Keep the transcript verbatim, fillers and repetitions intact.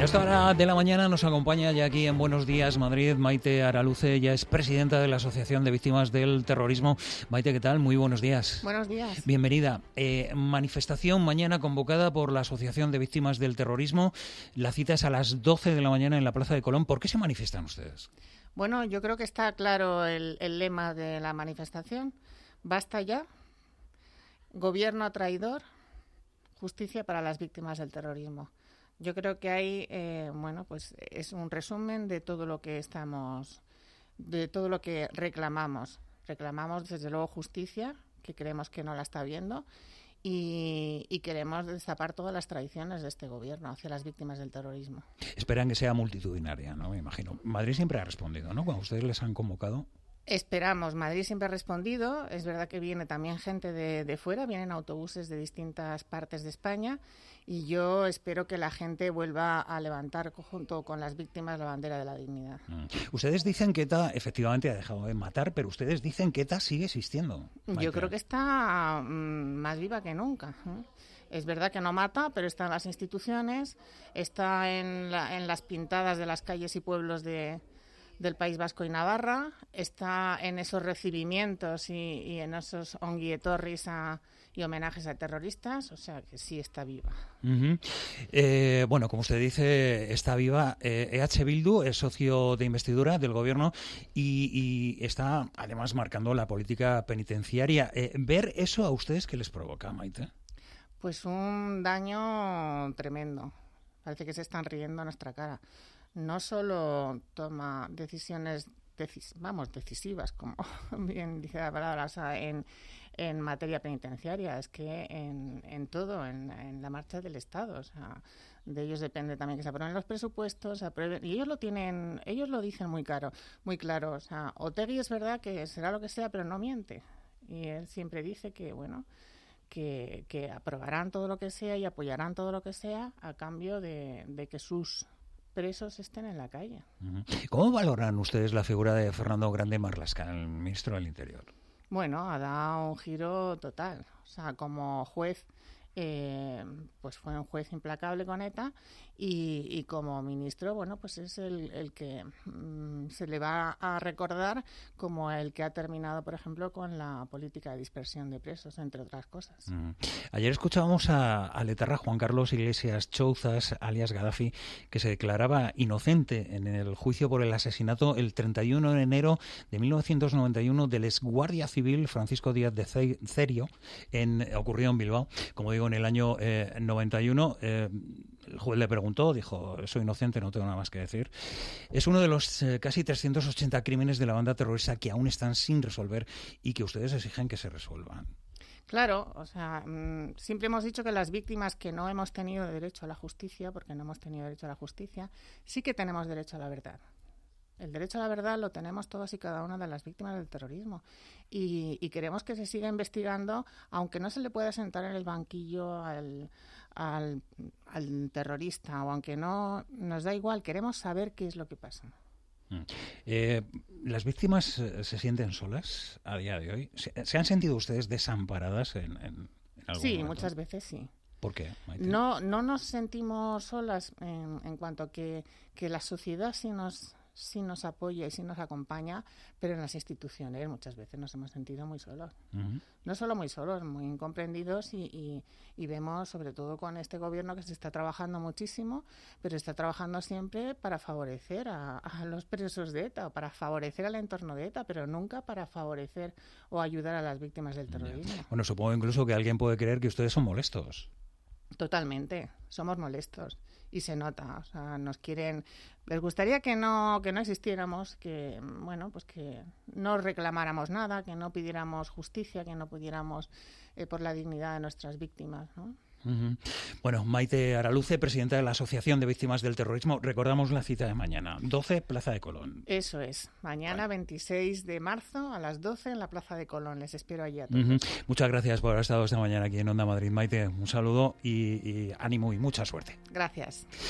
esta hora de la mañana nos acompaña ya aquí en Buenos Días Madrid Maite Araluce, ella es presidenta de la Asociación de Víctimas del Terrorismo. Maite, ¿qué tal? Muy buenos días. Buenos días. Bienvenida. Eh, manifestación mañana convocada por la Asociación de Víctimas del Terrorismo. La cita es a las doce de la mañana en la Plaza de Colón. ¿Por qué se manifiestan ustedes? Bueno, yo creo que está claro el, el lema de la manifestación. Basta ya. Gobierno traidor. Justicia para las víctimas del terrorismo. Yo creo que ahí, eh, bueno, pues es un resumen de todo lo que estamos, de todo lo que reclamamos. Reclamamos, desde luego, justicia, que creemos que no la está viendo, y, y queremos destapar todas las traiciones de este gobierno hacia las víctimas del terrorismo. Esperan que sea multitudinaria, ¿no? Me imagino. Madrid siempre ha respondido, ¿no? Cuando ustedes les han convocado. Esperamos. Madrid siempre ha respondido. Es verdad que viene también gente de, de fuera, vienen autobuses de distintas partes de España, y yo espero que la gente vuelva a levantar junto con las víctimas la bandera de la dignidad. Mm. Ustedes dicen que ETA efectivamente ha dejado de matar, pero ustedes dicen que ETA sigue existiendo. Maite. Yo creo que está mmm, más viva que nunca, ¿eh? Es verdad que no mata, pero está en las instituciones, está en, la, en las pintadas de las calles y pueblos de... del País Vasco y Navarra, está en esos recibimientos y, y en esos ongi etorris a, y homenajes a terroristas, o sea que sí está viva. Uh-huh. Eh, bueno, como usted dice, está viva. Eh, E H Bildu es socio de investidura del gobierno y, y está además marcando la política penitenciaria. Eh, ¿Ver eso a ustedes qué les provoca, Maite? Pues un daño tremendo. Parece que se están riendo a nuestra cara. No solo toma decisiones decis, vamos, decisivas, como bien dice la palabra, o sea, en, en materia penitenciaria, es que en, en todo, en, en la marcha del Estado, o sea, de ellos depende también que se aprueben los presupuestos, se aprueben, y ellos lo tienen, ellos lo dicen muy claro, muy claro, o sea, Otegi es verdad que será lo que sea, pero no miente, y él siempre dice que, bueno, que, que aprobarán todo lo que sea y apoyarán todo lo que sea a cambio de, de que sus presos estén en la calle. ¿Cómo valoran ustedes la figura de Fernando Grande Marlaska, el ministro del Interior? Bueno, ha dado un giro total. O sea, como juez, eh, pues fue un juez implacable con ETA, y, y como ministro, bueno, pues es el, el que mmm, se le va a recordar como el que ha terminado, por ejemplo, con la política de dispersión de presos, entre otras cosas. Mm. Ayer escuchábamos a, al etarra Juan Carlos Iglesias Chouzas, alias Gaddafi, que se declaraba inocente en el juicio por el asesinato el treinta y uno de enero de mil novecientos noventa y uno del exguardia civil Francisco Díaz de Cerio, en, ocurrió en Bilbao, como digo, en el año eh, noventa y uno. Eh, el juez le preguntó, dijo, soy inocente, no tengo nada más que decir. Es uno de los eh, casi trescientos ochenta crímenes de la banda terrorista que aún están sin resolver y que ustedes exigen que se resuelvan. Claro, o sea, mmm, siempre hemos dicho que las víctimas que no hemos tenido derecho a la justicia, porque no hemos tenido derecho a la justicia, sí que tenemos derecho a la verdad. El derecho a la verdad lo tenemos todas y cada una de las víctimas del terrorismo, y, y queremos que se siga investigando, aunque no se le pueda sentar en el banquillo al, al, al terrorista, o aunque no, nos da igual, queremos saber qué es lo que pasa. Eh, ¿Las víctimas eh, se sienten solas a día de hoy? ¿Se, ¿se han sentido ustedes desamparadas en, en, en algún Sí, momento? muchas veces sí. ¿Por qué, Maite? No, no nos sentimos solas en, en cuanto a que, que la sociedad sí nos, sí nos apoya y sí nos acompaña, pero en las instituciones muchas veces nos hemos sentido muy solos. Uh-huh. No solo muy solos, muy incomprendidos, y, y, y vemos, sobre todo con este gobierno, que se está trabajando muchísimo, pero está trabajando siempre para favorecer a, a los presos de ETA, o para favorecer al entorno de ETA, pero nunca para favorecer o ayudar a las víctimas del terrorismo. Yeah. Bueno, supongo incluso que alguien puede creer que ustedes son molestos. Totalmente, somos molestos y se nota, o sea, nos quieren, les gustaría que no que no existiéramos, que bueno, pues que no reclamáramos nada, que no pidiéramos justicia, que no pudiéramos eh, por la dignidad de nuestras víctimas, ¿no? Uh-huh. Bueno, Maite Araluce, presidenta de la Asociación de Víctimas del Terrorismo, recordamos la cita de mañana, doce, Plaza de Colón. Eso es, mañana vale. veintiséis de marzo a las doce en la Plaza de Colón, les espero allí a todos. Uh-huh. Muchas gracias por haber estado esta mañana aquí en Onda Madrid, Maite, un saludo y, y ánimo y mucha suerte. Gracias.